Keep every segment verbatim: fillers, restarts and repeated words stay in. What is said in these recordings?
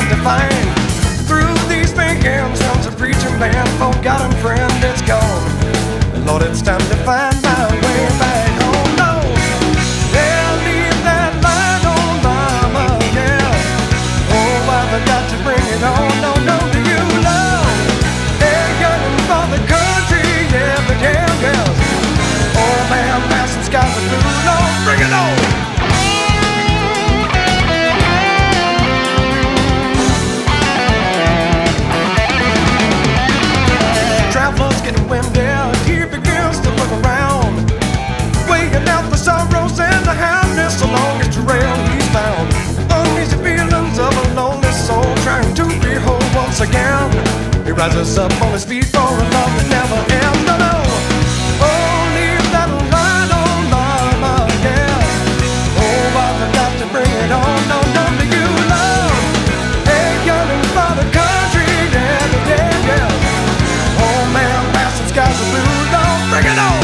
to find. Through these big hands comes a preacher man, forgotten friend, it's gone. Lord, it's time to find my way back home. No, yeah, leave that light on, mama, yeah. Oh, I've got to bring it on. No, no, do you love? Yeah, yearning for the country, yeah, but yeah, yeah. Oh man, passing skies are blue, Lord, bring it on. Travelers getting winded, he begins to look around, weighing out the sorrows and the happiness along his trail he's found. Uneasy feelings of a lonely soul trying to be whole once again. He rises up on his feet for a love that never ends. No, no. Oh, leave that light on, mama, yeah. Oh, I've got to bring it on. No, no, do you love? Hey, yearning for the country, yeah, yeah, yeah. Oh man, passing skies are blue, Lord, bring it on.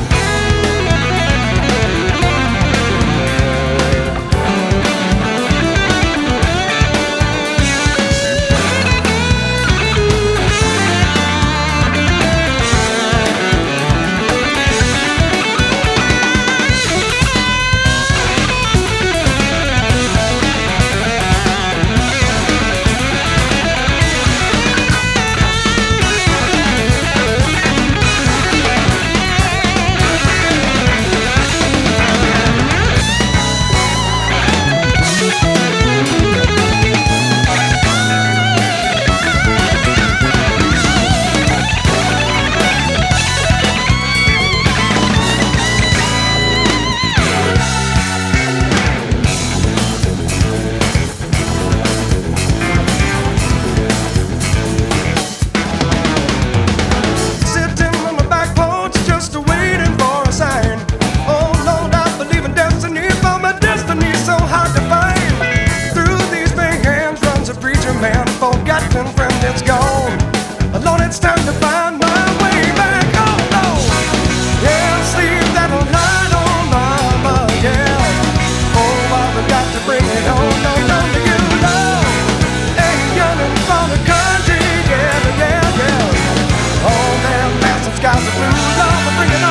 Man, forgotten friend, it's gone. Alone, it's time to find my way back home. No, yes, leave that light on, mama, yeah. Oh, I've got to bring it home. No, no, do you love? Hey, yearning for the country, yeah, yeah, yeah. Oh man, passing skies are blue, Lord, bring it on.